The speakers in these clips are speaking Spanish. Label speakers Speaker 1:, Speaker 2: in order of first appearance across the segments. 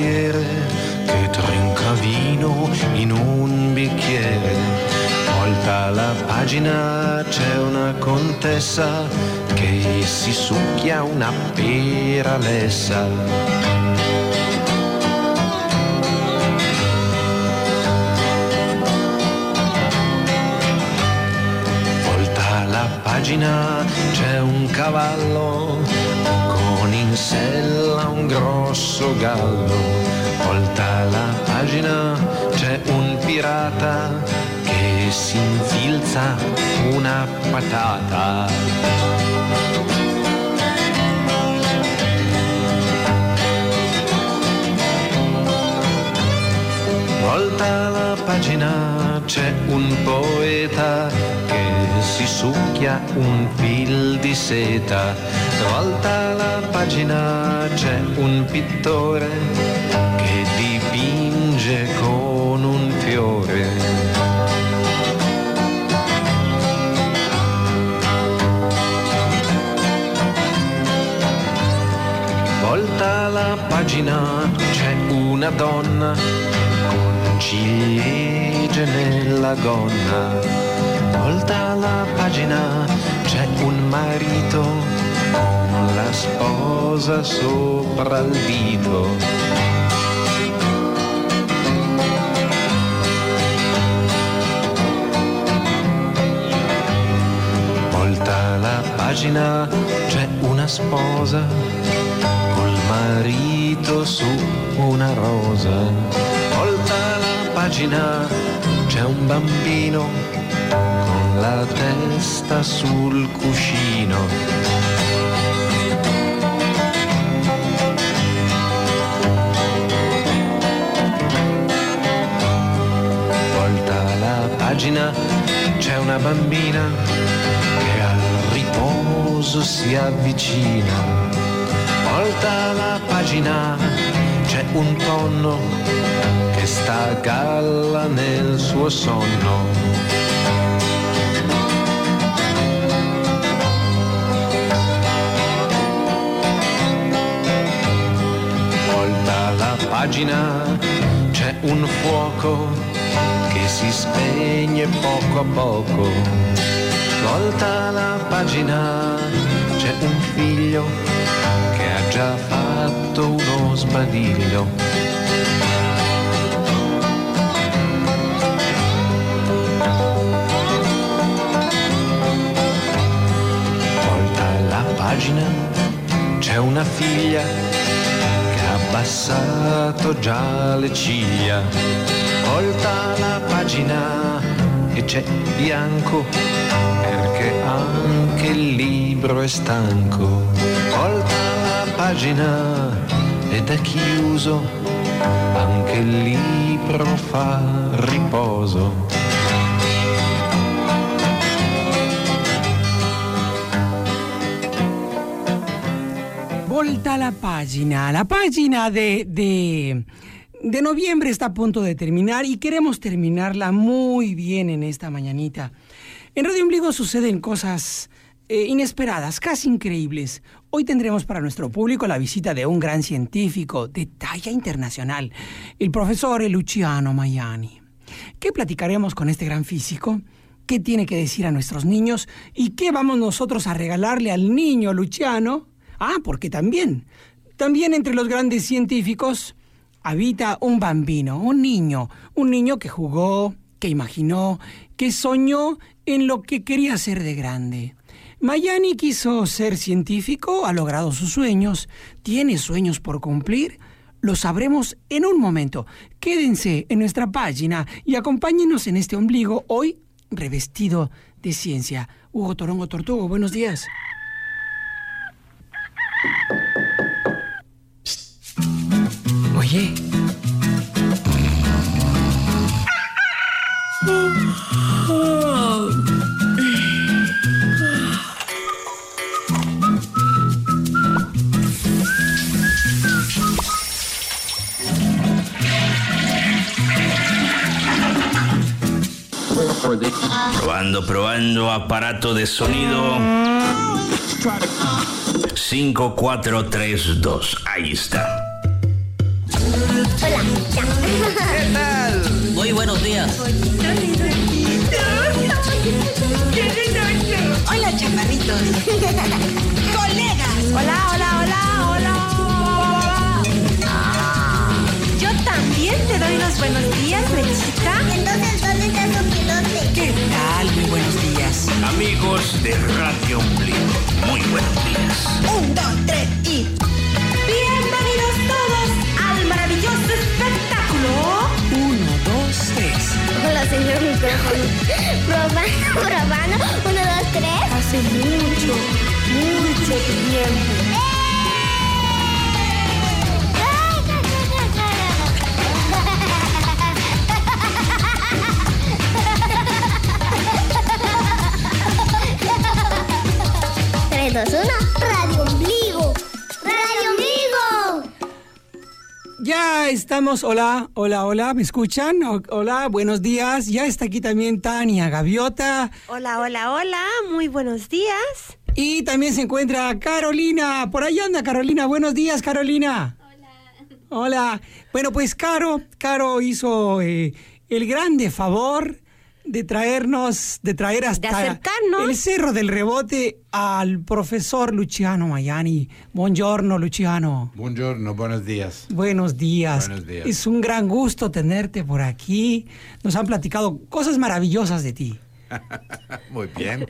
Speaker 1: cavaliere che trinca vino in un bicchiere. Volta la pagina, c'è una contessa che si succhia una pera lessa. Volta la pagina, c'è un cavallo con in sella un grosso gallo. Volta la pagina, c'è un pirata che si infilza una patata. Volta la pagina, c'è un poeta che si succhia un fil di seta. Volta la pagina, c'è un pittore che dipinge con un fiore. Volta la pagina, c'è una donna con ciliegie nella gonna. Volta la pagina, c'è un marito con la sposa sopra il dito. Volta la pagina, c'è una sposa col marito su una rosa. Volta la pagina, c'è un bambino con la testa sul cuscino. Volta la pagina, c'è una bambina che al riposo si avvicina. Volta la pagina, c'è un tonno che sta a galla nel suo sonno. Volta la pagina, c'è un fuoco che si spegne poco a poco. Volta la pagina, c'è un figlio che ha già fatto uno sbadiglio. Volta la pagina, c'è una figlia che ha abbassato già le ciglia. Volta la pagina e c'è bianco perché anche il libro è stanco. Volta la pagina ed è chiuso, anche il libro fa riposo.
Speaker 2: Volta la página de noviembre está a punto de terminar y queremos terminarla muy bien en esta mañanita. En Radio Ombligo suceden cosas inesperadas, casi increíbles. Hoy tendremos para nuestro público la visita de un gran científico de talla internacional, el profesor Luciano Maiani. ¿Qué platicaremos con este gran físico? ¿Qué tiene que decir a nuestros niños? ¿Y qué vamos nosotros a regalarle al niño Luciano? Ah, porque también entre los grandes científicos habita un bambino, un niño que jugó, que imaginó, que soñó en lo que quería ser de grande. Maiani quiso ser científico, ha logrado sus sueños, tiene sueños por cumplir. Lo sabremos en un momento. Quédense en nuestra página y acompáñenos en este ombligo hoy revestido de ciencia. Hugo Torongo Tortugo, buenos días. Oye.
Speaker 3: Probando aparato de sonido. 5, 4, 3, 2. Ahí está.
Speaker 4: Hola, ya.
Speaker 3: ¿Qué tal?
Speaker 5: Muy buenos días.
Speaker 6: Hola, chaparritos. Colegas.
Speaker 4: Hola, hola, hola, hola.
Speaker 7: Yo también te doy los buenos días, Lechita.
Speaker 4: Entonces, ¿dónde está su pilote?
Speaker 6: ¿Qué tal? Muy buenos días.
Speaker 3: Amigos de Radio Ombligo, muy buenos días.
Speaker 6: 1, 2, 3 y...
Speaker 7: Bienvenidos todos al maravilloso espectáculo.
Speaker 6: 1, 2, 3.
Speaker 4: Hola, señor micrófono. Probando. 1, 2, 3.
Speaker 7: Hace mucho tiempo.
Speaker 4: Tres, dos, uno. Radio Ombligo. Radio Ombligo.
Speaker 2: Ya estamos, hola, ¿me escuchan? Hola, buenos días. Ya está aquí también Tania Gaviota.
Speaker 7: Hola, muy buenos días.
Speaker 2: Y también se encuentra Carolina. Por ahí anda Carolina. Buenos días, Carolina. Hola. Bueno, pues Caro hizo el grande favor de traer hasta
Speaker 7: acercarnos.
Speaker 2: el Cerro del Rebote al profesor Luciano Maiani. Buongiorno, Luciano.
Speaker 8: Buongiorno, buenos días.
Speaker 2: Buenos días.
Speaker 8: Buenos días.
Speaker 2: Es un gran gusto tenerte por aquí. Nos han platicado cosas maravillosas de ti.
Speaker 8: Muy bien.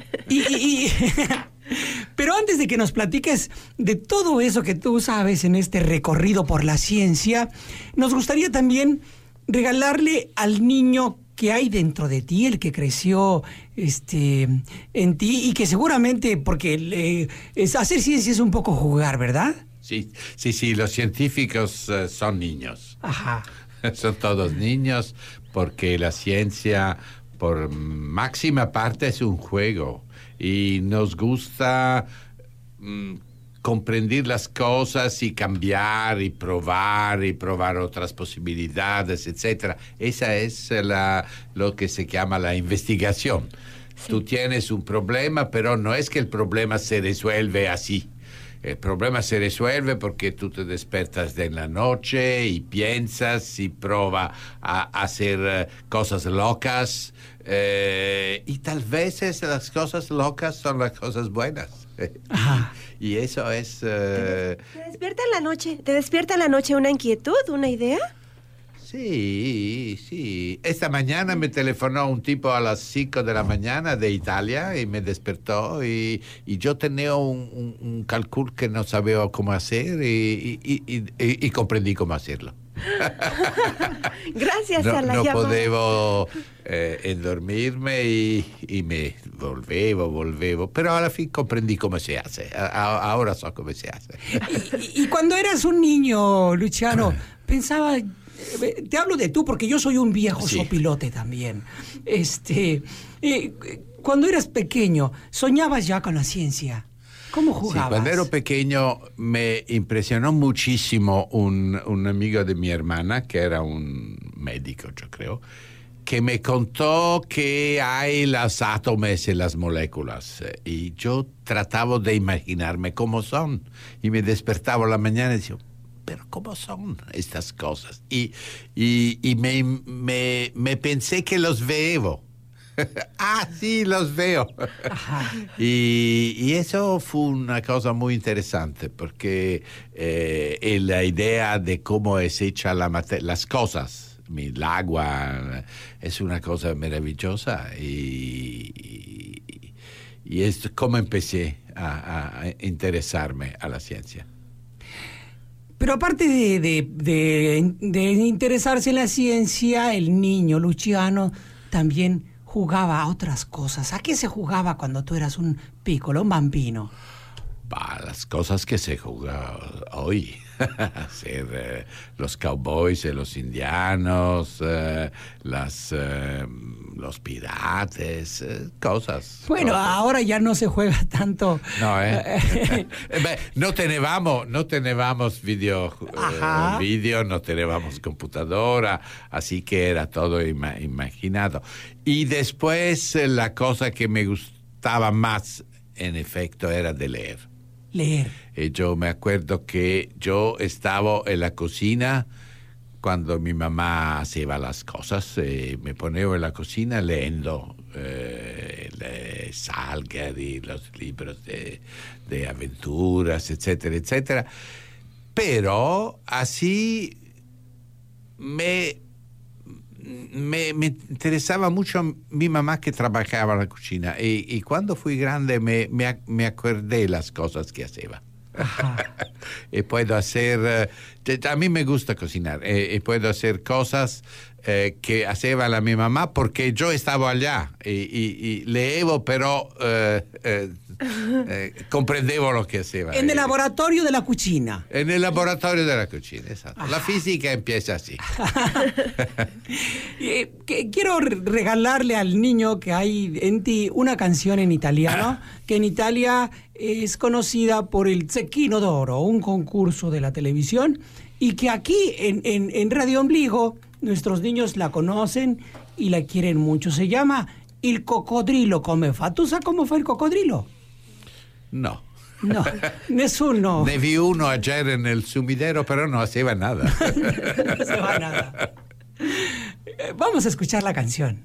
Speaker 2: Pero antes de que nos platiques de todo eso que tú sabes en este recorrido por la ciencia, nos gustaría también regalarle al niño que hay dentro de ti, el que creció en ti y que seguramente, porque hacer ciencia es un poco jugar, ¿verdad?
Speaker 8: Sí, los científicos son niños.
Speaker 2: Ajá.
Speaker 8: Son todos niños porque la ciencia, por máxima parte, es un juego y nos gusta comprender las cosas y cambiar y probar otras posibilidades, etc. Esa es lo que se llama la investigación. Sí. Tú tienes un problema, pero no es que el problema se resuelve así. El problema se resuelve porque tú te despertas de la noche y piensas y pruebas a hacer cosas locas y tal vez las cosas locas son las cosas buenas.
Speaker 2: Ajá.
Speaker 8: Y eso es...
Speaker 7: ¿Te despierta en la noche una inquietud, una idea?
Speaker 8: Sí. Esta mañana me telefonó un tipo a las 5 de la mañana de Italia y me despertó y yo tenía un cálculo que no sabía cómo hacer y comprendí cómo hacerlo.
Speaker 7: Gracias a la
Speaker 8: no
Speaker 7: llamada.
Speaker 8: podevo endormirme y me volvevo, pero a la fin comprendí cómo se hace. Ahora sé cómo se hace.
Speaker 2: Y cuando eras un niño, Luciano, pensaba... Te hablo de tú porque yo soy un viejo sopilote también. Cuando eras pequeño, ¿soñabas ya con la ciencia? ¿Cómo jugabas?
Speaker 8: Sí, cuando era pequeño me impresionó muchísimo un amigo de mi hermana, que era un médico, yo creo, que me contó que hay los átomos y las moléculas. Y yo trataba de imaginarme cómo son. Y me despertaba la mañana y decía, pero ¿cómo son estas cosas? Y me pensé que los veo. Sí, los veo. Y eso fue una cosa muy interesante porque la idea de cómo es hecha las cosas, el agua, es una cosa maravillosa y es como empecé a interesarme a la ciencia.
Speaker 2: Pero aparte de interesarse en la ciencia, el niño Luciano también jugaba a otras cosas. ¿A qué se jugaba cuando tú eras un piccolo, un bambino?
Speaker 8: Las cosas que se juega hoy. Hacer los cowboys y los indianos, los pirates, cosas.
Speaker 2: Bueno,
Speaker 8: cosas.
Speaker 2: Ahora ya no se juega tanto.
Speaker 8: No, no teníamos video, no teníamos computadora, así que era todo imaginado. Y después la cosa que me gustaba más, en efecto, era de leer. Yo me acuerdo que yo estaba en la cocina cuando mi mamá hacía las cosas, me ponía en la cocina leyendo Salgari, los libros de aventuras, etcétera, etcétera. Pero así me interesaba mucho mi mamá que trabajaba en la cocina, y cuando fui grande me acordé las cosas que hacía. Y puedo hacer, a mí me gusta cocinar, y puedo hacer cosas que hacía la mi mamá porque yo estaba allá y leevo, pero comprendevo lo que hacía.
Speaker 2: En el laboratorio de la cocina.
Speaker 8: En el laboratorio de la cocina, exacto. La física empieza así.
Speaker 2: Quiero regalarle al niño que hay en ti una canción en italiano, que en Italia es conocida por el Zecchino d'Oro, un concurso de la televisión, y que aquí en Radio Ombligo nuestros niños la conocen y la quieren mucho. Se llama Il coccodrillo come fa. ¿Tú sabes cómo fue el cocodrilo?
Speaker 8: No.
Speaker 2: No, nessuno.
Speaker 8: Ne vi uno ayer en el sumidero, pero no hacía nada.
Speaker 2: No hacía nada. Vamos a escuchar la canción.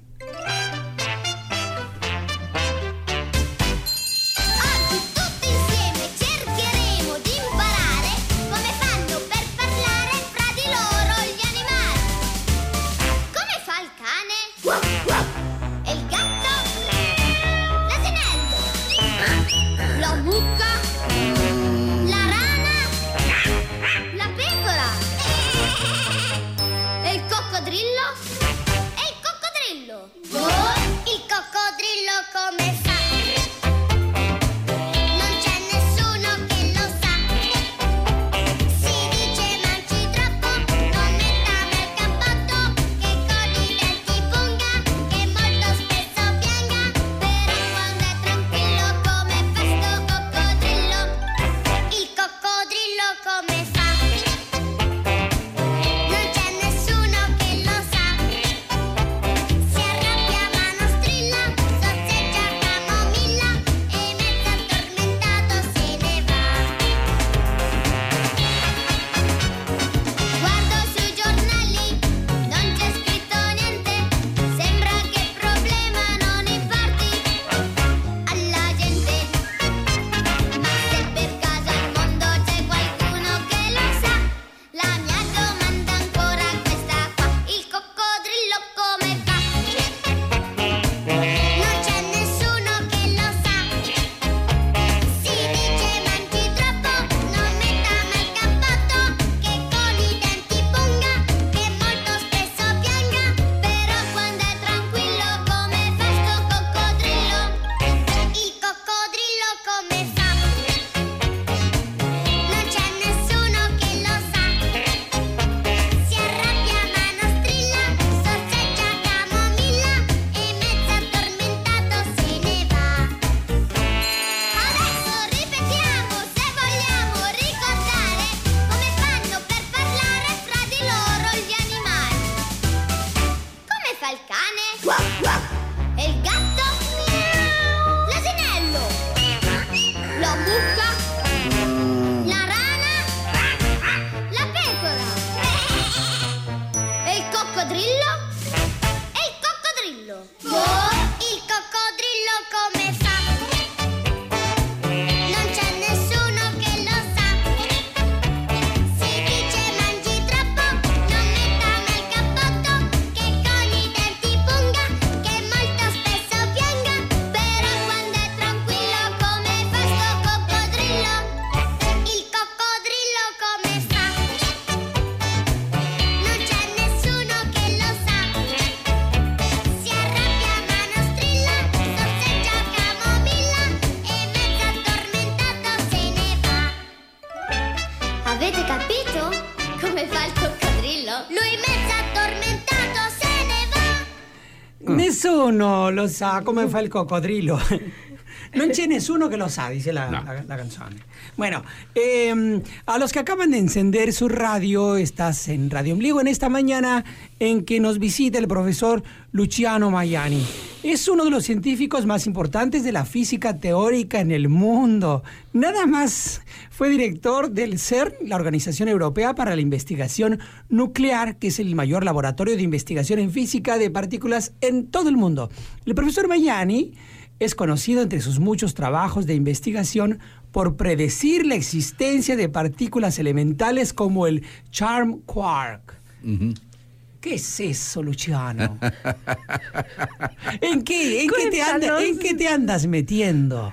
Speaker 2: Nessuno lo sa come fa il coccodrillo. Non c'è nessuno che lo sa, dice la canzone. Bueno, a los que acaban de encender su radio, estás en Radio Ombligo en esta mañana en que nos visita el profesor Luciano Maiani. Es uno de los científicos más importantes de la física teórica en el mundo. Nada más fue director del CERN, la Organización Europea para la Investigación Nuclear, que es el mayor laboratorio de investigación en física de partículas en todo el mundo. El profesor Maiani es conocido entre sus muchos trabajos de investigación por predecir la existencia de partículas elementales como el Charm Quark.
Speaker 8: Uh-huh.
Speaker 2: ¿Qué es eso, Luciano? ¿En qué te andas metiendo?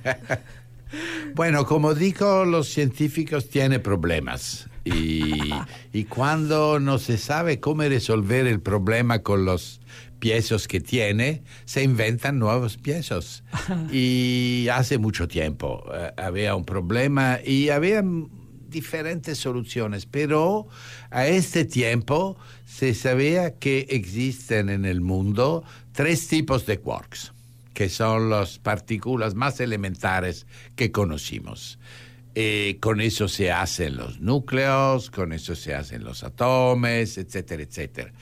Speaker 8: Bueno, como digo, los científicos tienen problemas y cuando no se sabe cómo resolver el problema con los piezos que tiene, se inventan nuevos piezos. Y hace mucho tiempo había un problema y había diferentes soluciones, pero a este tiempo se sabía que existen en el mundo 3 tipos de quarks, que son las partículas más elementares que conocimos. Con eso se hacen los núcleos, con eso se hacen los átomos, etcétera, etcétera.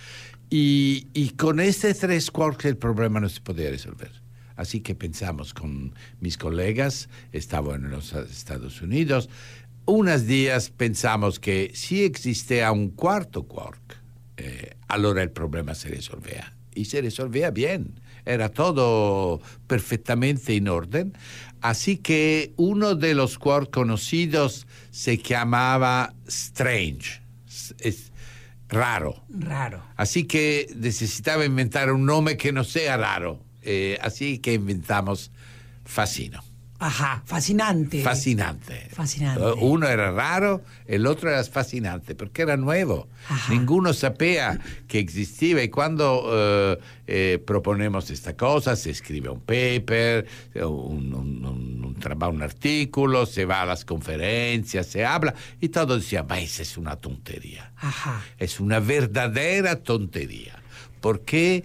Speaker 8: Y con estos 3 quarks el problema no se podía resolver. Así que pensamos con mis colegas, estaba en los Estados Unidos, unos días pensamos que si existía un cuarto quark, allora el problema se resolvía. Y se resolvía bien. Era todo perfectamente en orden. Así que uno de los quarks conocidos se llamaba Strange. Es raro.
Speaker 2: Raro.
Speaker 8: Así que necesitaba inventar un nombre que no sea raro. Así que inventamos Fascino.
Speaker 2: Ajá, fascinante.
Speaker 8: Fascinante.
Speaker 2: Fascinante.
Speaker 8: Uno era raro, el otro era fascinante, porque era nuevo.
Speaker 2: Ajá.
Speaker 8: Ninguno sabía que existía. Y cuando proponemos esta cosa, se escribe un paper, un artículo, se va a las conferencias, se habla, y todos decían, esa es una tontería.
Speaker 2: Ajá.
Speaker 8: Es una verdadera tontería. Porque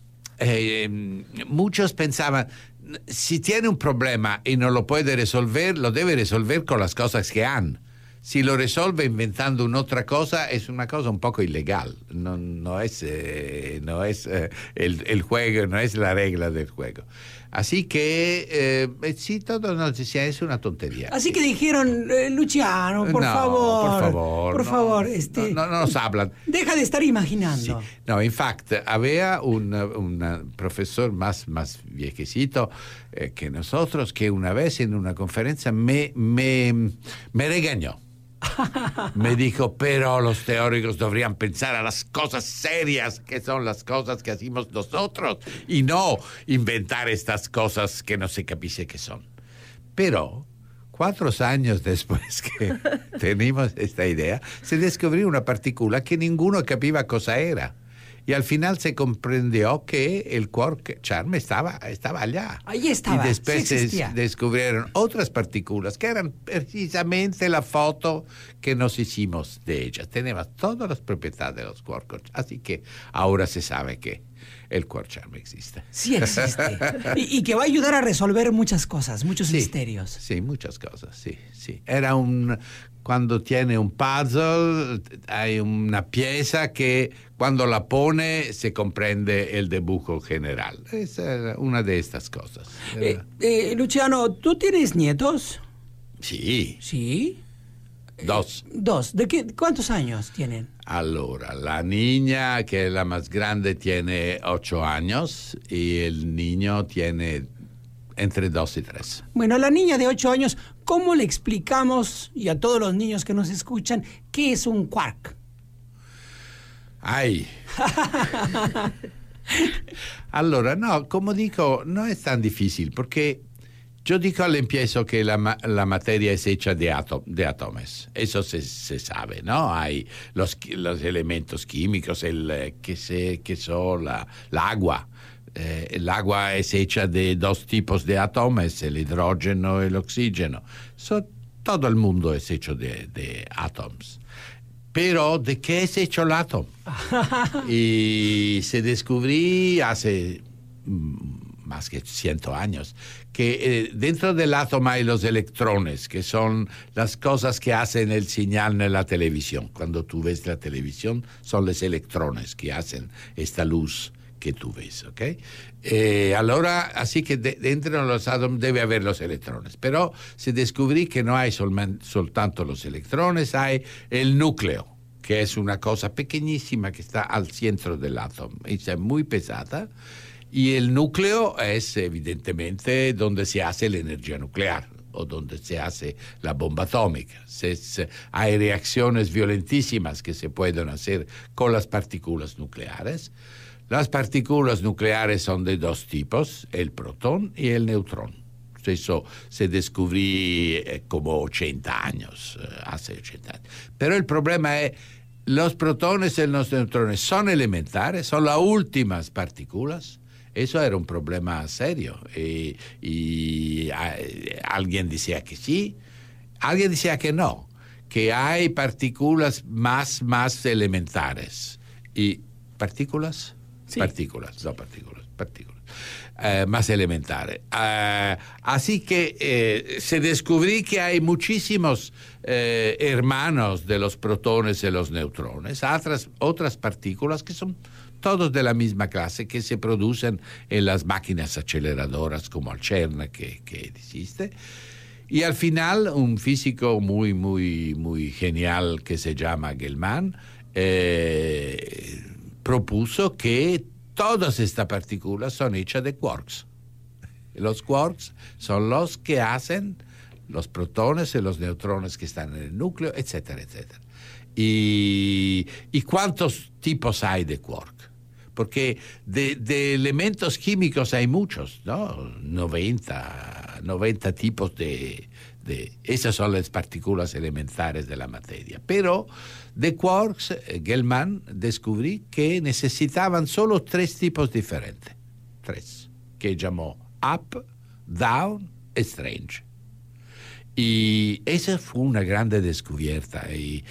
Speaker 8: muchos pensaban, si tiene un problema y no lo puede resolver, lo debe resolver con las cosas que han. Si lo resuelve inventando un'altra cosa, es una cosa un poco ilegal. No es el juego, no es la regla del juego. Así que, sí, todos nos decían, es una tontería.
Speaker 2: Así que dijeron, Luciano, por favor. Por favor.
Speaker 8: No nos hablan.
Speaker 2: Deja de estar imaginando.
Speaker 8: Sí. No, en fact, había un profesor más viejecito que nosotros, que una vez en una conferencia me regañó. Me dijo, pero los teóricos deberían pensar a las cosas serias, que son las cosas que hacemos nosotros, y no inventar estas cosas que no se capisce que son. Pero 4 años después que teníamos esta idea, se descubrió una partícula que ninguno capiva cosa era. Y al final se comprendió que el quark charm estaba allá.
Speaker 2: Ahí estaba.
Speaker 8: Y después
Speaker 2: sí
Speaker 8: se descubrieron otras partículas que eran precisamente la foto que nos hicimos de ellas. Tenemos todas las propiedades de los quarks. Así que ahora se sabe que el quark charm existe.
Speaker 2: Sí existe. y que va a ayudar a resolver muchas cosas, muchos misterios.
Speaker 8: Sí, muchas cosas, sí. Era cuando tiene un puzzle, hay una pieza que cuando la pone se comprende el dibujo general. Es una de estas cosas.
Speaker 2: Luciano, ¿tú tienes nietos?
Speaker 8: Sí.
Speaker 2: ¿Sí?
Speaker 8: 2.
Speaker 2: ¿Cuántos años tienen?
Speaker 8: Allora, la niña, que es la más grande, tiene 8 años y el niño tiene entre 2 y 3.
Speaker 2: Bueno, a la niña de 8 años, ¿cómo le explicamos, y a todos los niños que nos escuchan, qué es un quark?
Speaker 8: ¡Ay! Allora, no, como digo, no es tan difícil, porque yo digo al empiezo que la materia es hecha de átomos. Eso se sabe, ¿no? Hay los elementos químicos, que son la agua. El agua es hecha de 2 tipos de átomos, el hidrógeno y el oxígeno. Todo el mundo es hecho de átomos. Pero, ¿de qué es hecho el átomo? Y se descubrió hace más que 100 años, que dentro del átomo hay los electrones, que son las cosas que hacen el señal en la televisión. Cuando tú ves la televisión, son los electrones que hacen esta luz que tú ves, ¿ok? Allora, así que dentro de los átomos debe haber los electrones. Pero se descubrió que no hay soltanto los electrones, hay el núcleo, que es una cosa pequeñísima que está al centro del átomo. Es muy pesada. Y el núcleo es evidentemente donde se hace la energía nuclear o donde se hace la bomba atómica. Hay reacciones violentísimas que se pueden hacer con las partículas nucleares. Las partículas nucleares son de dos tipos, el protón y el neutrón. Eso se descubrió como 80 años, hace 80 años. Pero el problema es, los protones y los neutrones son elementares, son las últimas partículas. Eso era un problema serio. Alguien decía que sí, alguien decía que no, que hay partículas más elementares. ¿Y partículas? Sí. Partículas más elementales. Así que se descubrió que hay muchísimos hermanos de los protones y los neutrones, otras partículas que son todos de la misma clase, que se producen en las máquinas aceleradoras como el CERN que existe. Y al final, un físico muy genial que se llama Gell-Mann propuso que todas estas partículas son hechas de quarks. Los quarks son los que hacen los protones y los neutrones que están en el núcleo, etcétera, etcétera. ¿Y cuántos tipos hay de quark? Porque de elementos químicos hay muchos, ¿no? 90 tipos de esas son las partículas elementares de la materia. Pero de quarks, Gell-Mann descubrió que necesitaban solo 3 tipos diferentes. 3, que llamó up, down, strange. Y esa fue una grande descubierta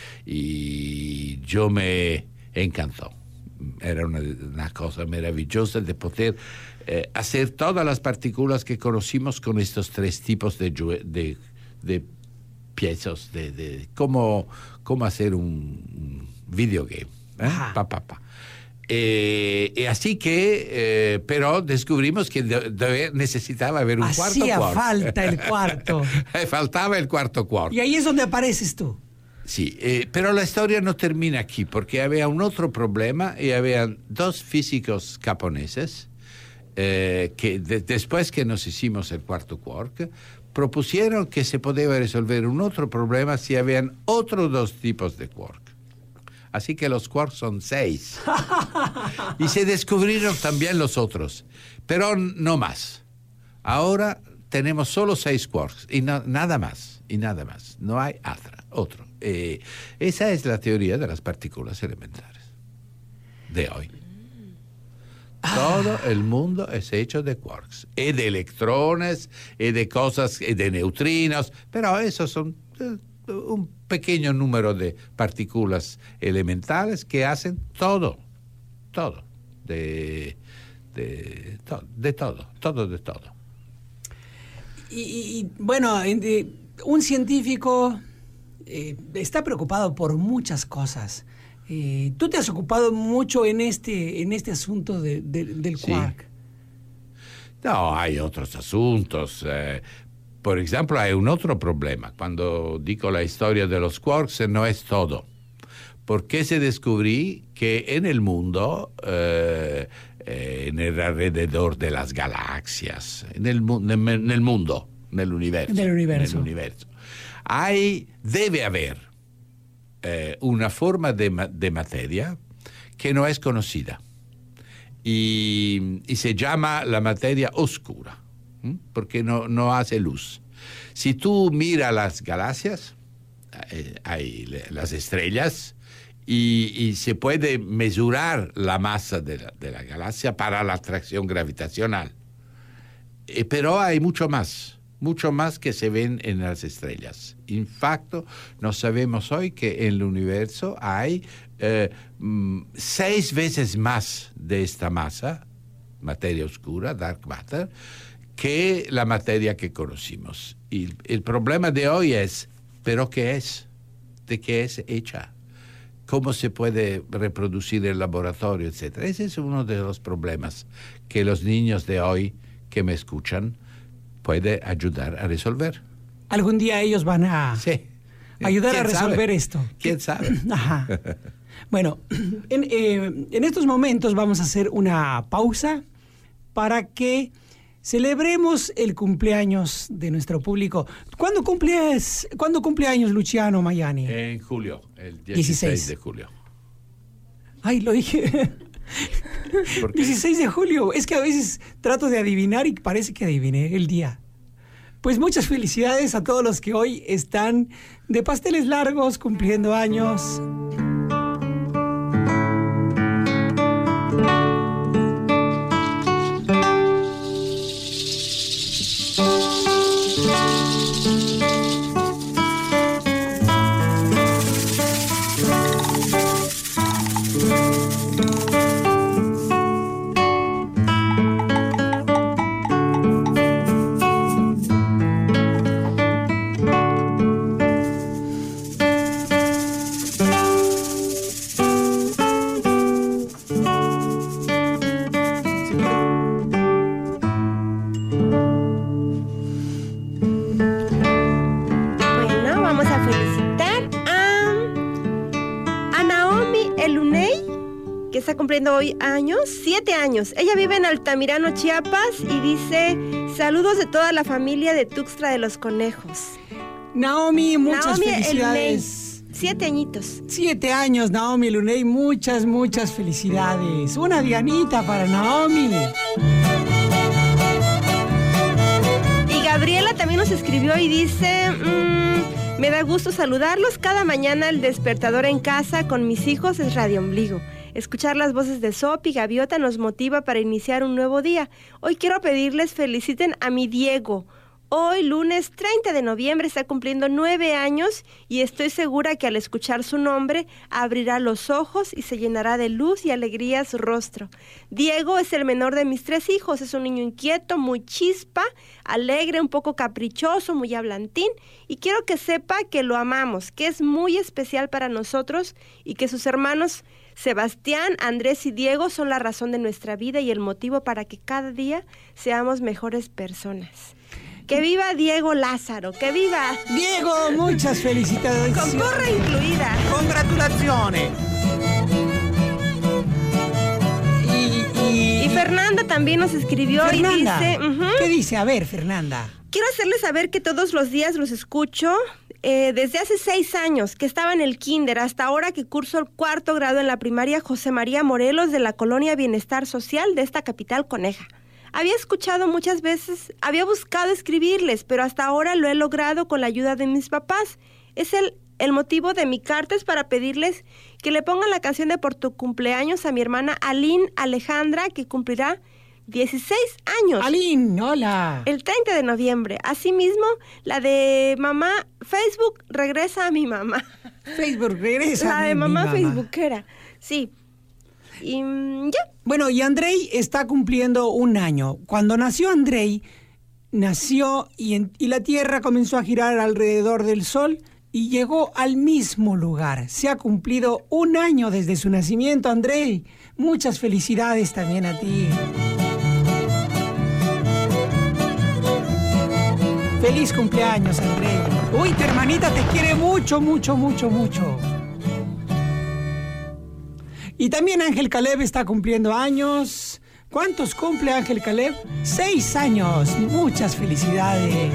Speaker 8: y yo me encantó. Era una cosa maravillosa de poder hacer todas las partículas que conocimos con estos 3 tipos de piezas, de cómo hacer un videogame. Y así que, pero descubrimos que necesitaba haber un cuarto quark.
Speaker 2: Hacía falta el cuarto.
Speaker 8: Faltaba el cuarto quark.
Speaker 2: Y ahí es donde apareces tú.
Speaker 8: Sí, pero la historia no termina aquí, porque había un otro problema y había 2 físicos japoneses que después que nos hicimos el cuarto quark, propusieron que se podía resolver un otro problema si habían otros 2 tipos de quark. Así que los quarks son 6. Y se descubrieron también los otros, pero no más. Ahora tenemos solo 6 quarks y nada más. No hay otro. Esa es la teoría de las partículas elementares de hoy. Todo el mundo es hecho de quarks, y de electrones, y de cosas, y de neutrinos, pero esos son un pequeño número de partículas elementales que hacen todo, de todo.
Speaker 2: Y bueno, un científico está preocupado por muchas cosas. Tú te has ocupado mucho en este asunto del quark.
Speaker 8: No, hay otros asuntos. Por ejemplo, hay un otro problema. Cuando digo la historia de los quarks, no es todo. Porque se descubrió que en el mundo, en el alrededor de las galaxias, en el mundo, en el universo, debe haber una forma de materia que no es conocida y se llama la materia oscura, porque no hace luz. Si tú miras las galaxias, hay las estrellas y se puede mesurar la masa de la galaxia para la atracción gravitacional, pero hay mucho más que se ven en las estrellas. En facto, no sabemos hoy que en el universo hay 6 veces más de esta masa materia oscura, dark matter, que la materia que conocimos. Y el problema de hoy es, ¿pero qué es? ¿De qué es hecha? ¿Cómo se puede reproducir en el laboratorio, etcétera? Ese es uno de los problemas que los niños de hoy que me escuchan puede ayudar a resolver.
Speaker 2: Algún día ellos van a ayudar a resolver esto.
Speaker 8: ¿Quién sabe?
Speaker 2: Ajá. Bueno, en estos momentos vamos a hacer una pausa para que celebremos el cumpleaños de nuestro público. ¿Cuándo cumple años Luciano Maiani?
Speaker 8: En julio, el 16 de julio.
Speaker 2: Ay, lo dije. 16 de julio. Es que a veces trato de adivinar y parece que adiviné el día. Pues muchas felicidades a todos los que hoy están de pasteles largos cumpliendo años.
Speaker 7: Cumpliendo hoy 7 años. Ella vive en Altamirano, Chiapas, y dice: saludos de toda la familia de Tuxtla de los Conejos.
Speaker 2: Naomi, muchas felicidades.
Speaker 7: 7 añitos.
Speaker 2: 7 años, Naomi Luney, muchas felicidades. Una dianita para Naomi.
Speaker 7: Y Gabriela también nos escribió y dice: me da gusto saludarlos. Cada mañana el despertador en casa con mis hijos es Radio Ombligo. Escuchar las voces de Sopi y Gaviota nos motiva para iniciar un nuevo día. Hoy quiero pedirles feliciten a mi Diego. Hoy, lunes 30 de noviembre, está cumpliendo 9 años y estoy segura que al escuchar su nombre abrirá los ojos y se llenará de luz y alegría su rostro. Diego es el menor de mis 3 hijos. Es un niño inquieto, muy chispa, alegre, un poco caprichoso, muy hablantín. Y quiero que sepa que lo amamos, que es muy especial para nosotros y que sus hermanos Sebastián, Andrés y Diego son la razón de nuestra vida y el motivo para que cada día seamos mejores personas. ¡Que viva Diego Lázaro! ¡Que viva!
Speaker 2: Diego, muchas felicidades.
Speaker 7: Con porra incluida.
Speaker 2: ¡Congratulaciones!
Speaker 7: Y Fernanda también nos escribió.
Speaker 2: Fernanda,
Speaker 7: y dice...
Speaker 2: ¿qué dice? A ver, Fernanda.
Speaker 7: Quiero hacerles saber que todos los días los escucho desde hace 6 años, que estaba en el kinder, hasta ahora que curso el 4º grado en la primaria José María Morelos de la Colonia Bienestar Social de esta capital coneja. Había escuchado muchas veces, había buscado escribirles, pero hasta ahora lo he logrado con la ayuda de mis papás. Es el motivo de mi carta es para pedirles que le pongan la canción de Por tu cumpleaños a mi hermana Aline Alejandra, que cumplirá 16 años.
Speaker 2: Aline, hola.
Speaker 7: El 30 de noviembre. Asimismo, la de mamá, Facebook regresa a mi mamá.
Speaker 2: Facebook regresa a
Speaker 7: la de mamá facebookera, sí. Y ya.
Speaker 2: Bueno, y Andrei está cumpliendo 1 año. Cuando nació Andrei, nació y la Tierra comenzó a girar alrededor del Sol y llegó al mismo lugar. Se ha cumplido 1 año desde su nacimiento, Andrei. Muchas felicidades también a ti. Feliz cumpleaños, Andrei. Uy, tu hermanita te quiere mucho. Y también Ángel Caleb está cumpliendo años. ¿Cuántos cumple Ángel Caleb? 6 años. Muchas felicidades.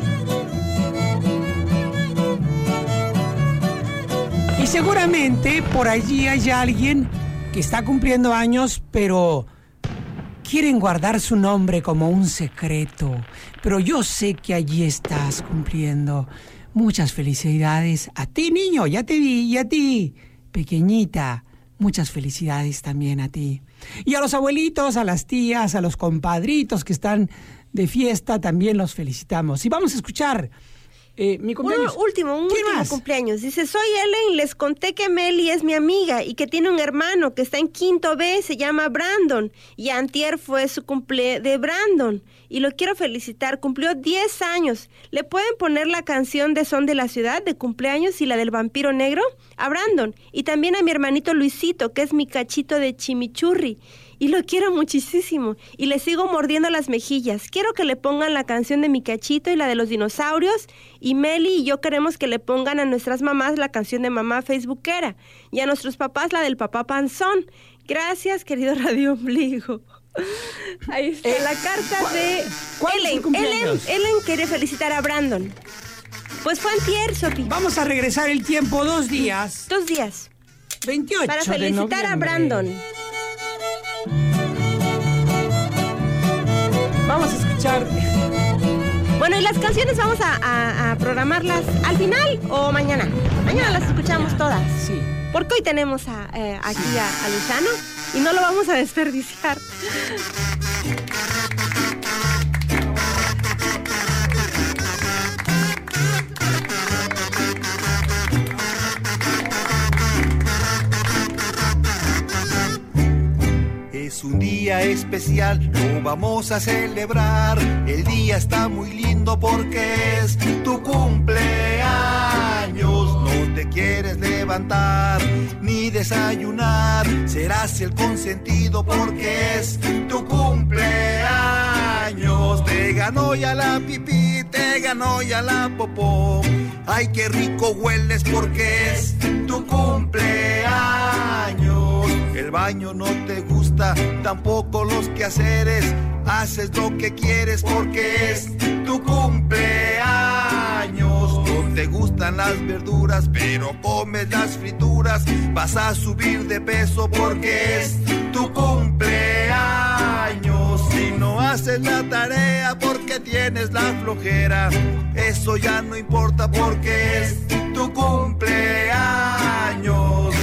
Speaker 2: Y seguramente por allí hay alguien que está cumpliendo años, pero quieren guardar su nombre como un secreto. Pero yo sé que allí estás cumpliendo. Muchas felicidades a ti, niño, ya te vi, y a ti, pequeñita. Muchas felicidades también a ti. Y a los abuelitos, a las tías, a los compadritos que están de fiesta, también los felicitamos. Y vamos a escuchar Mi cumpleaños.
Speaker 7: Un último cumpleaños. Dice, soy Ellen, les conté que Meli es mi amiga y que tiene un hermano que está en quinto B, se llama Brandon. Y antier fue su cumple de Brandon. Y lo quiero felicitar, cumplió 10 años. ¿Le pueden poner la canción de Son de la Ciudad de cumpleaños y la del vampiro negro? A Brandon. Y también a mi hermanito Luisito, que es mi cachito de chimichurri. Y lo quiero muchísimo. Y le sigo mordiendo las mejillas. Quiero que le pongan la canción de mi cachito y la de los dinosaurios. Y Meli y yo queremos que le pongan a nuestras mamás la canción de mamá facebookera. Y a nuestros papás la del papá panzón. Gracias, querido Radio Ombligo. Ahí está la carta de Ellen. Ellen quiere felicitar a Brandon. Pues fue antier, Sofi.
Speaker 2: Vamos a regresar el tiempo 2 días.
Speaker 7: 2 días.
Speaker 2: 28
Speaker 7: para felicitar a Brandon.
Speaker 2: Vamos a escuchar.
Speaker 7: Bueno, y las canciones vamos a programarlas al final o mañana. Mañana las escuchamos todas.
Speaker 2: Sí.
Speaker 7: Porque hoy tenemos aquí a Luciano y no lo vamos a desperdiciar.
Speaker 5: Es un día especial, lo vamos a celebrar. El día está muy lindo porque es tu cumpleaños. No te quieres levantar ni desayunar. Serás el consentido porque es tu cumpleaños. Te ganó ya la pipí, te ganó ya la popó. Ay, qué rico hueles porque es tu cumpleaños. El baño no te gusta, tampoco los quehaceres. Haces lo que quieres porque es tu cumpleaños. No te gustan las verduras, pero comes las frituras. Vas a subir de peso porque es tu cumpleaños. Si no haces la tarea porque tienes la flojera, eso ya no importa porque es tu cumpleaños.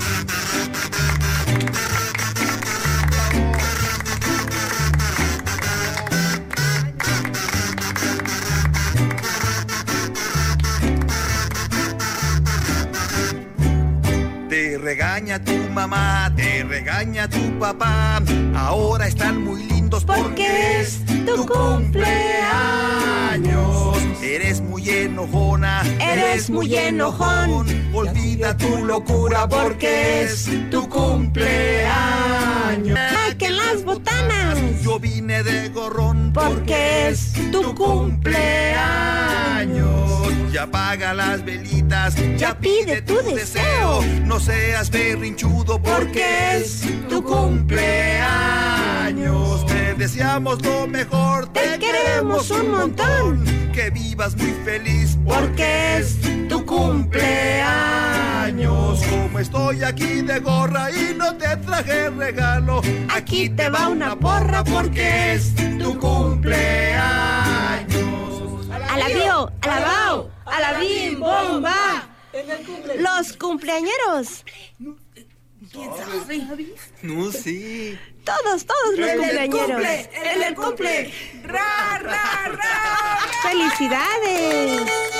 Speaker 5: Te regaña tu mamá, te regaña tu papá. Ahora están muy lindos porque es tu cumpleaños. Eres muy enojona,
Speaker 7: eres muy enojón.
Speaker 5: Olvida tu locura porque es tu cumpleaños.
Speaker 7: ¡Saquen las botanas!
Speaker 5: Yo vine de gorrón
Speaker 7: porque es tu cumpleaños.
Speaker 5: Ya apaga las velitas,
Speaker 7: ya pide tu deseo.
Speaker 5: No seas berrinchudo porque es tu cumpleaños. Te deseamos lo mejor,
Speaker 7: te queremos un montón.
Speaker 5: Que vivas muy feliz porque es tu cumpleaños. Como estoy aquí de gorra y no te traje regalo,
Speaker 7: aquí te va una porra porque es tu cumpleaños. Alabío, alabao, alabim, bomba. Los cumpleañeros.
Speaker 6: ¿Quién sabe?
Speaker 5: No, sí.
Speaker 7: Todos los cumpleañeros.
Speaker 6: ¡El del cumple! ¡Ra, ra, ra!
Speaker 7: ¡Felicidades!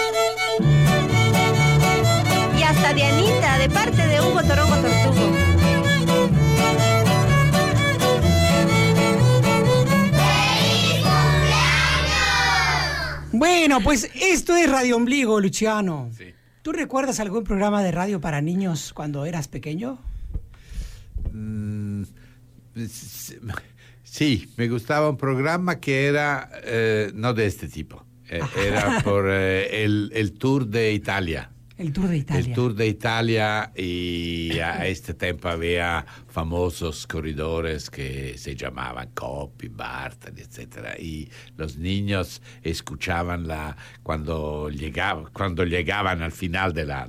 Speaker 7: Y hasta Dianita, de parte de Hugo Torongo Tortugo.
Speaker 2: Bueno, pues esto es Radio Ombligo, Luciano.
Speaker 8: Sí.
Speaker 2: ¿Tú recuerdas algún programa de radio para niños cuando eras pequeño?
Speaker 8: Sí, me gustaba un programa que era no de este tipo. Era por el Tour de Italia.
Speaker 2: El Tour de Italia.
Speaker 8: El Tour de Italia, y a este tiempo había famosos corredores que se llamaban Coppi, Bartali, etcétera, y los niños escuchaban cuando llegaban al final de las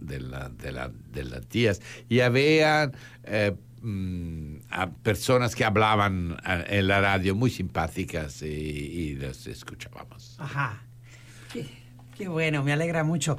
Speaker 8: días, y había a personas que hablaban en la radio muy simpáticas, y los escuchábamos.
Speaker 2: Ajá. Qué bueno, me alegra mucho.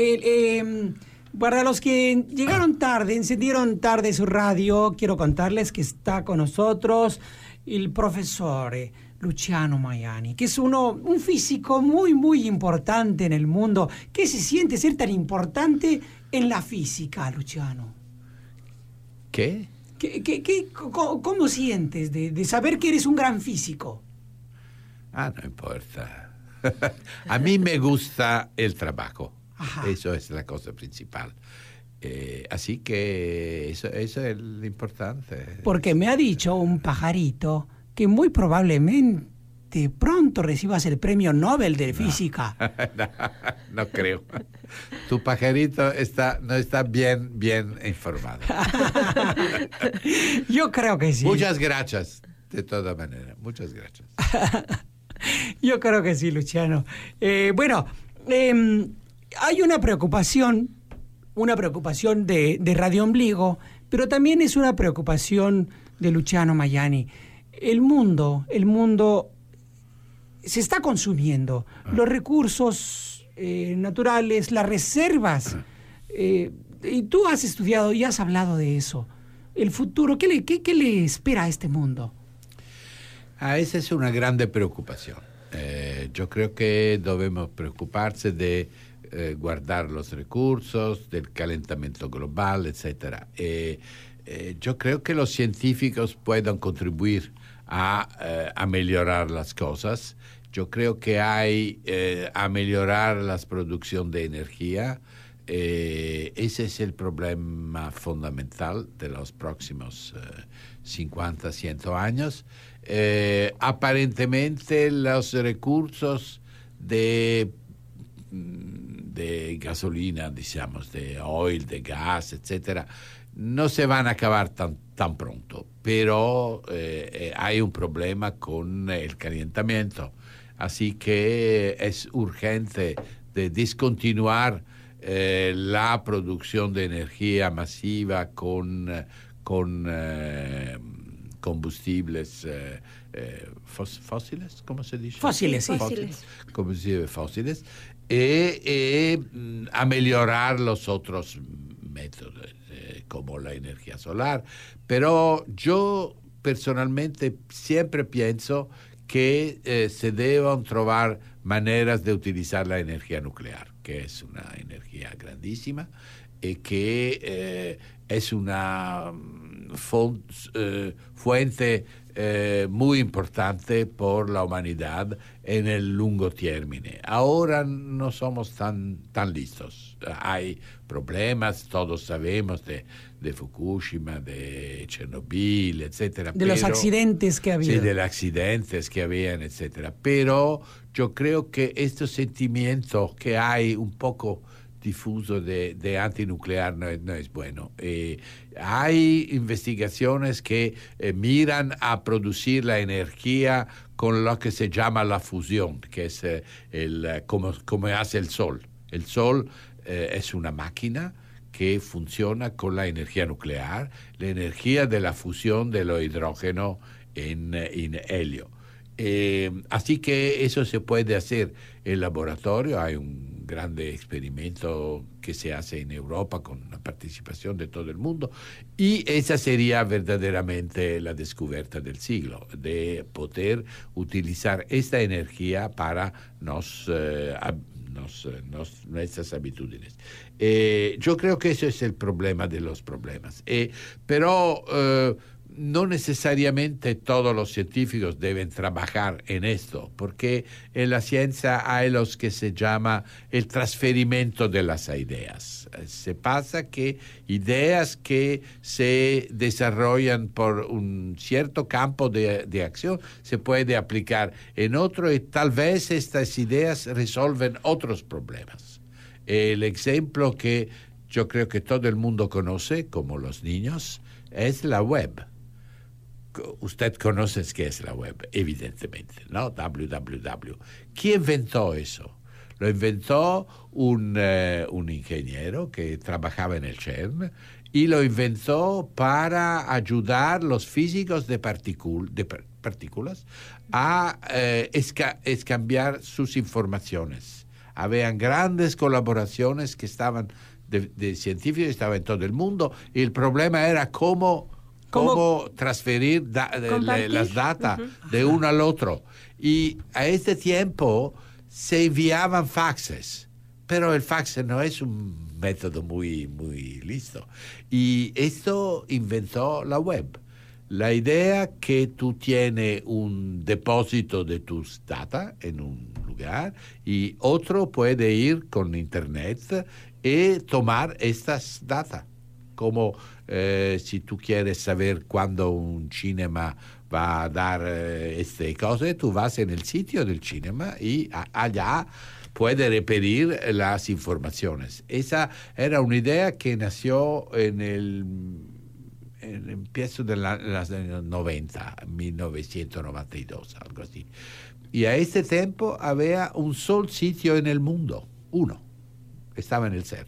Speaker 2: Para los que llegaron tarde, encendieron tarde su radio, quiero contarles que está con nosotros el profesor Luciano Maiani, que es un físico muy, muy importante en el mundo. ¿Qué se siente ser tan importante en la física, Luciano?
Speaker 8: ¿Qué?
Speaker 2: ¿Cómo sientes de saber que eres un gran físico?
Speaker 8: No importa. A mí me gusta el trabajo. Ajá. Eso es la cosa principal. Así que eso es lo importante.
Speaker 2: Porque me ha dicho un pajarito que muy probablemente pronto recibas el premio Nobel de Física.
Speaker 8: No creo. Tu pajarito no está bien informado.
Speaker 2: Yo creo que sí.
Speaker 8: Muchas gracias, de todas maneras. Muchas gracias.
Speaker 2: Yo creo que sí, Luciano. Bueno, hay una preocupación de Radio Ombligo, pero también es una preocupación de Luciano Maiani. El mundo se está consumiendo. Los recursos naturales, las reservas. Y tú has estudiado y has hablado de eso. El futuro, ¿qué le espera a este mundo?
Speaker 8: Esa es una grande preocupación. Yo creo que debemos preocuparse de guardar los recursos, del calentamiento global, etc. Yo creo que los científicos puedan contribuir a mejorar las cosas. Yo creo que hay a mejorar la producción de energía. Ese es el problema fundamental de los próximos 50, 100 años. Aparentemente los recursos de gasolina, digamos, de oil, de gas, etcétera, no se van a acabar tan pronto, pero hay un problema con el calentamiento, así que es urgente de discontinuar la producción de energía masiva con combustibles fósiles, ¿cómo se dice?
Speaker 2: Fósiles, sí.
Speaker 8: Combustibles fósiles, y a mejorar los otros métodos, como la energía solar. Pero yo personalmente siempre pienso que se deban trovar maneras de utilizar la energía nuclear, que es una energía grandísima y que es una fuente muy importante por la humanidad en el largo término. Ahora no somos tan listos. Hay problemas, todos sabemos de Fukushima, de Chernobyl, etcétera.
Speaker 2: De los accidentes que había.
Speaker 8: Sí, de los accidentes que habían, etcétera. Pero yo creo que este sentimiento que hay un poco difuso de antinuclear no es bueno. Hay investigaciones que miran a producir la energía con lo que se llama la fusión, que es como hace el Sol. El Sol es una máquina que funciona con la energía nuclear, la energía de la fusión del hidrógeno en helio. Así que eso se puede hacer en laboratorio. Hay un grande experimento que se hace en Europa con la participación de todo el mundo, y esa sería verdaderamente la descubierta del siglo, de poder utilizar esta energía para nuestras habitudes. Yo creo que eso es el problema de los problemas. Pero no necesariamente todos los científicos deben trabajar en esto, porque en la ciencia hay lo que se llama el transferimiento de las ideas. Se pasa que ideas que se desarrollan por un cierto campo de acción se puede aplicar en otro, y tal vez estas ideas resuelven otros problemas. El ejemplo que yo creo que todo el mundo conoce, como los niños, es la web. Usted conoce qué es la web, evidentemente, ¿no? www. ¿Quién inventó eso? Lo inventó un ingeniero que trabajaba en el CERN, y lo inventó para ayudar a los físicos de partículas a escambiar sus informaciones. Habían grandes colaboraciones que estaban de científicos, estaban en todo el mundo, y el problema era cómo cómo transferir las datas de uno al otro. Y a este tiempo se enviaban faxes, pero el fax no es un método muy, muy listo. Y esto inventó la web. La idea que tú tienes un depósito de tus datos en un lugar y otro puede ir con internet y tomar estas datas. Como si tú quieres saber cuándo un cinema va a dar cosas, tú vas en el sitio del cinema y allá puedes repetir las informaciones. Esa era una idea que nació en el empiezo de los 90, 1992, algo así. Y a este tiempo había un solo sitio en el mundo, uno, estaba en el CERN.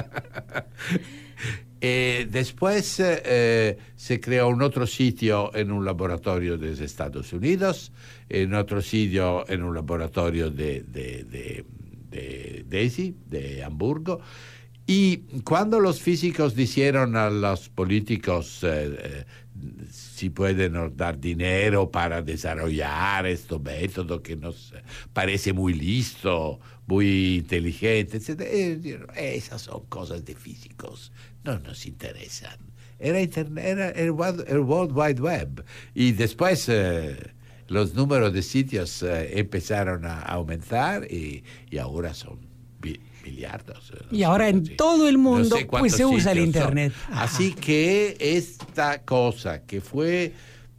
Speaker 8: Después se creó un otro sitio en un laboratorio de los Estados Unidos, en otro sitio en un laboratorio de DESY, de Hamburgo. Y cuando los físicos dijeron a los políticos si pueden dar dinero para desarrollar este método que nos parece muy listo, muy inteligente, etc., esas son cosas de físicos, no nos interesan. Era el World Wide Web. Y después los números de sitios empezaron a aumentar y ahora son miliardos.
Speaker 2: Y ahora en todo el mundo pues se usa el internet.
Speaker 8: Así que esta cosa que fue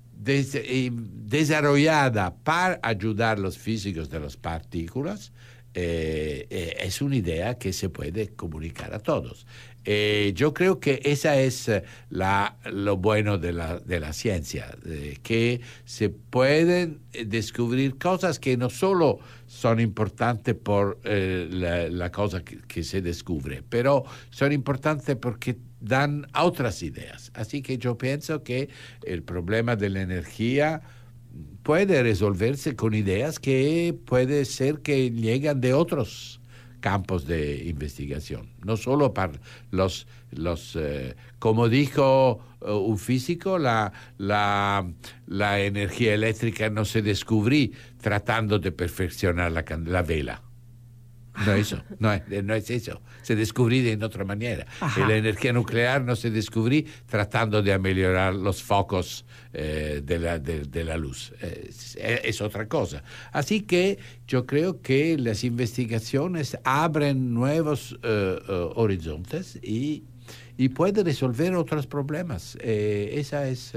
Speaker 8: desarrollada para ayudar a los físicos de las partículas es una idea que se puede comunicar a todos. Yo creo que esa es lo bueno de la ciencia, que se pueden descubrir cosas que no solo son importantes por la cosa que se descubre, pero son importantes porque dan otras ideas. Así que yo pienso que el problema de la energía puede resolverse con ideas que puede ser que llegan de otros campos de investigación, no solo para los como dijo un físico, la energía eléctrica no se descubrió tratando de perfeccionar la vela. No es eso. Se descubrió de otra manera. La energía nuclear no se descubrió tratando de mejorar los focos de la luz. Es otra cosa. Así que yo creo que las investigaciones abren nuevos horizontes y pueden resolver otros problemas. Esa es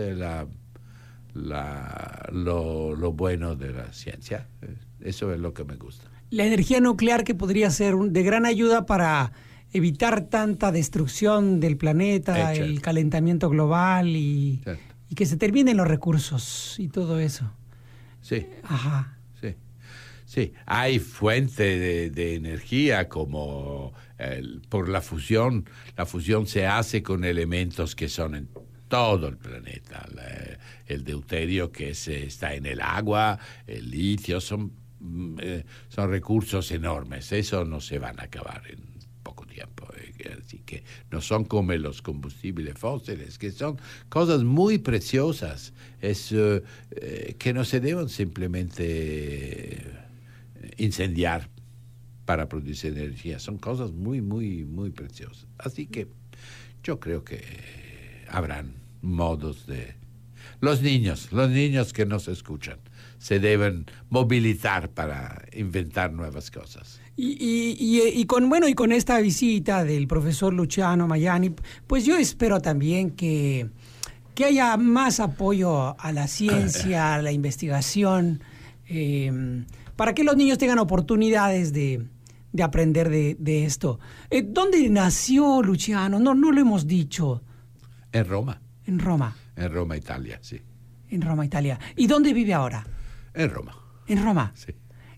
Speaker 8: lo bueno de la ciencia. Eso es lo que me gusta.
Speaker 2: La energía nuclear, que podría ser de gran ayuda para evitar tanta destrucción del planeta, el calentamiento global y que se terminen los recursos y todo eso.
Speaker 8: Sí.
Speaker 2: Ajá.
Speaker 8: Sí. Hay fuentes de energía como por la fusión. La fusión se hace con elementos que son en todo el planeta. El deuterio que está en el agua, el litio, son recursos enormes. Eso no se van a acabar en poco tiempo. Así que no son como los combustibles fósiles, que son cosas muy preciosas, que no se deben simplemente incendiar para producir energía. Son cosas muy, muy, muy preciosas. Así que yo creo que habrán modos de... Los niños que nos escuchan se deben movilizar para inventar nuevas cosas.
Speaker 2: Y con esta visita del profesor Luciano Majani, pues yo espero también que haya más apoyo a la ciencia, a la investigación, para que los niños tengan oportunidades de aprender de esto. ¿Dónde nació Luciano? No lo hemos dicho.
Speaker 8: En Roma.
Speaker 2: En Roma.
Speaker 8: En Roma, Italia, sí.
Speaker 2: En Roma, Italia. ¿Y dónde vive ahora?
Speaker 8: En Roma.
Speaker 2: ¿En Roma?
Speaker 8: Sí.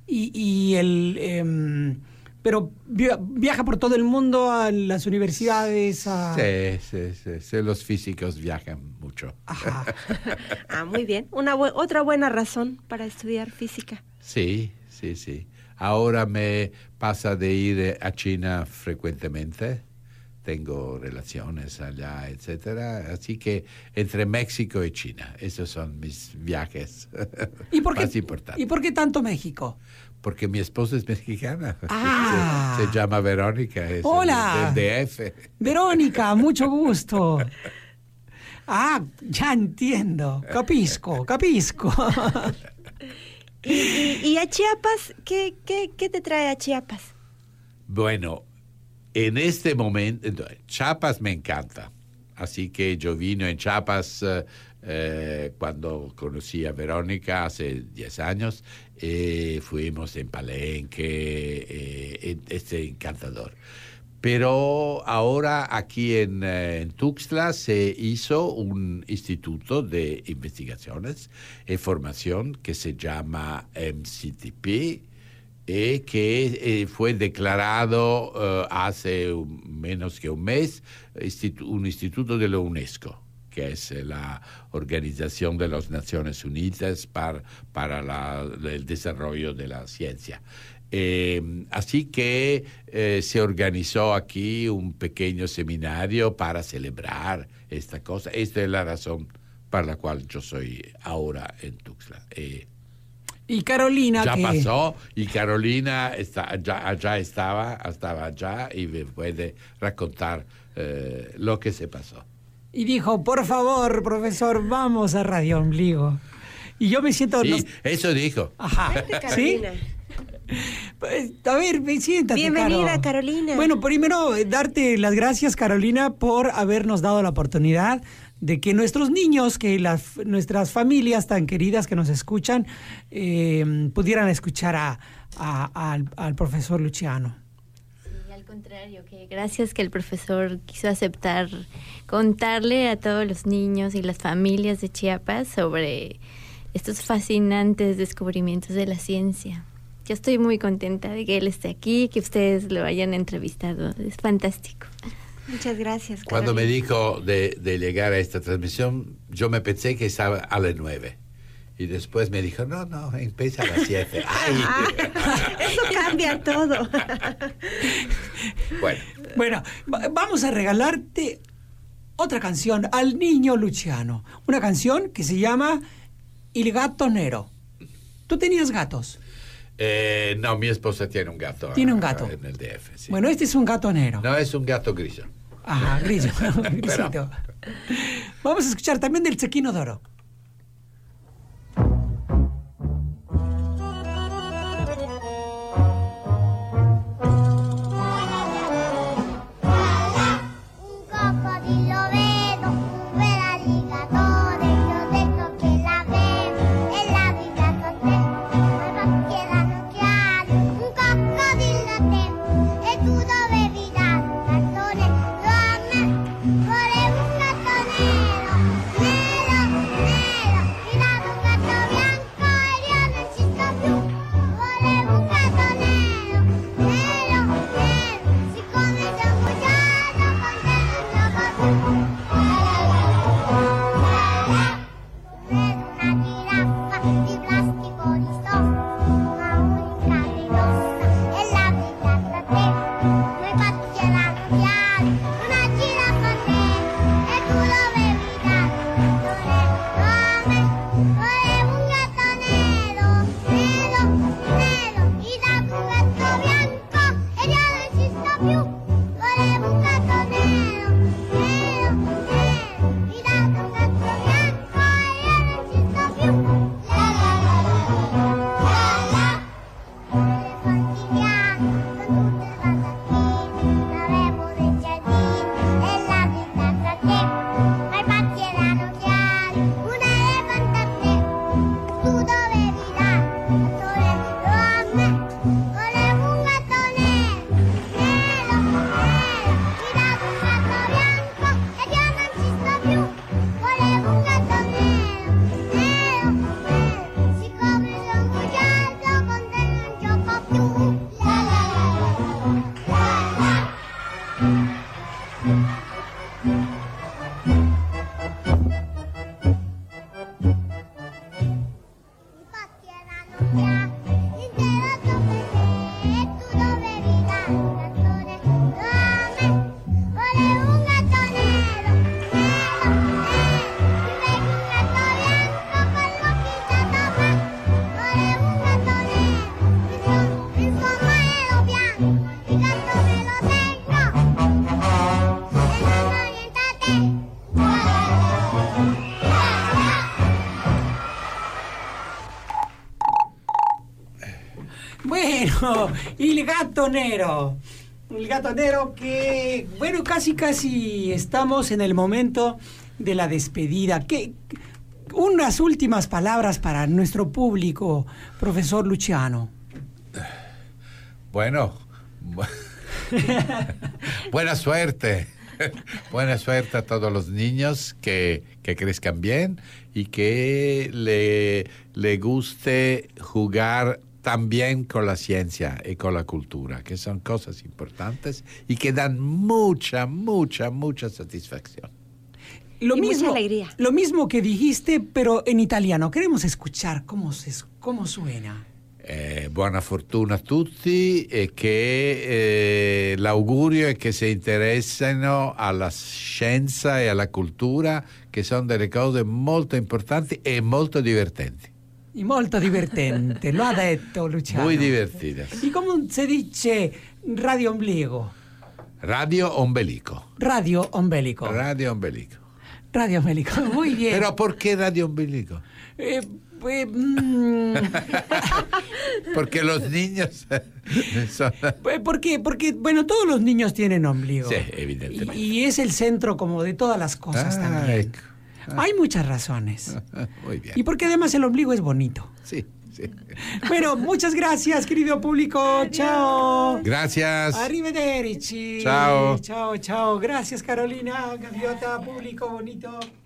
Speaker 2: Pero viaja por todo el mundo a las universidades.
Speaker 8: Sí, los físicos viajan mucho.
Speaker 2: Ajá.
Speaker 7: Muy bien. Otra buena razón para estudiar física.
Speaker 8: Sí. Ahora me pasa de ir a China frecuentemente tengo relaciones allá, etcétera. Así que entre México y China, esos son mis viajes más importantes.
Speaker 2: ¿Y por qué tanto México?
Speaker 8: Porque mi esposa es mexicana.
Speaker 2: Ah.
Speaker 8: Se llama Verónica. Es
Speaker 2: Hola.
Speaker 8: del DF.
Speaker 2: Verónica, mucho gusto. Ah, ya entiendo. Capisco.
Speaker 7: ¿Y a Chiapas? ¿Qué te trae a Chiapas?
Speaker 8: Bueno, en este momento, Chiapas me encanta. Así que yo vine en Chiapas cuando conocí a Verónica hace 10 años. Fuimos en Palenque, es encantador. Pero ahora aquí en Tuxtla se hizo un instituto de investigaciones y formación que se llama MCTP, que fue declarado hace menos que un mes un instituto de la UNESCO, que es la Organización de las Naciones Unidas para el desarrollo de la ciencia. Así que se organizó aquí un pequeño seminario para celebrar esta cosa. Esta es la razón para la cual yo soy ahora en Tuxtla.
Speaker 2: Y Carolina,
Speaker 8: ya
Speaker 2: que
Speaker 8: pasó, y Carolina estaba allá y me puede racontar lo que se pasó.
Speaker 2: y dijo, por favor, profesor, vamos a Radio Ombligo. Y yo me siento...
Speaker 8: Sí, eso dijo.
Speaker 2: Ajá.
Speaker 7: Vente,
Speaker 2: ¿Sí?
Speaker 7: Carolina.
Speaker 2: Pues, a ver, siéntate,
Speaker 7: Bienvenida,
Speaker 2: Caro.
Speaker 7: Carolina.
Speaker 2: Bueno, primero, darte las gracias, Carolina, por habernos dado la oportunidad de que nuestros niños, que nuestras familias tan queridas que nos escuchan, pudieran escuchar al profesor Luciano.
Speaker 9: Sí, al contrario, que gracias que el profesor quiso aceptar contarle a todos los niños y las familias de Chiapas sobre estos fascinantes descubrimientos de la ciencia. Yo estoy muy contenta de que él esté aquí, que ustedes lo hayan entrevistado. Es fantástico.
Speaker 7: Muchas gracias, Carolina.
Speaker 8: Cuando me dijo de llegar a esta transmisión, yo me pensé que estaba a las 9. Y después me dijo, no, empieza a las 7. ¡Ay!
Speaker 7: Eso cambia todo.
Speaker 2: Bueno, vamos a regalarte otra canción al niño Luciano. Una canción que se llama Il gatto nero. ¿Tú tenías gatos?
Speaker 8: No, mi esposa tiene un gato.
Speaker 2: Tiene un gato.
Speaker 8: En el DF, sí.
Speaker 2: Bueno, este es un gato negro.
Speaker 8: No, es un gato grillo.
Speaker 2: Ajá, grillo. Grisito. Vamos a escuchar también del Cequino d'Oro.
Speaker 4: Volevo un gatto nero, nero,
Speaker 2: el gato Nero. El gato Nero que, bueno, casi estamos en el momento de la despedida. Unas últimas palabras para nuestro público, profesor Luciano.
Speaker 8: Bueno, buena suerte. Buena suerte a todos los niños que crezcan bien y que le guste jugar también con la ciencia y con la cultura, que son cosas importantes y que dan mucha satisfacción.
Speaker 7: Mucha alegría.
Speaker 2: Lo mismo que dijiste, pero en italiano. Queremos escuchar cómo suena.
Speaker 8: Buona fortuna a tutti e che l'augurio è che si interessino alla scienza e alla cultura, che sono delle cose molto importanti e molto divertenti.
Speaker 2: Y molto divertente, lo ha detto Luciano.
Speaker 8: Muy divertidas.
Speaker 2: ¿Y cómo se dice radio ombligo?
Speaker 8: Radio ombelico.
Speaker 2: Radio ombelico.
Speaker 8: Radio ombelico.
Speaker 2: Radio ombelico, muy bien.
Speaker 8: Pero ¿por qué radio ombelico? Porque los niños son...
Speaker 2: Porque, bueno, todos los niños tienen ombligo.
Speaker 8: Sí, evidentemente.
Speaker 2: Y es el centro como de todas las cosas también. Hay muchas razones.
Speaker 8: Muy bien.
Speaker 2: Y porque además el ombligo es bonito.
Speaker 8: Sí.
Speaker 2: Bueno, muchas gracias, querido público. Adiós. Chao.
Speaker 8: Gracias.
Speaker 2: Arrivederci.
Speaker 8: Chao.
Speaker 2: Chao. Gracias, Carolina, Gaviota, público bonito.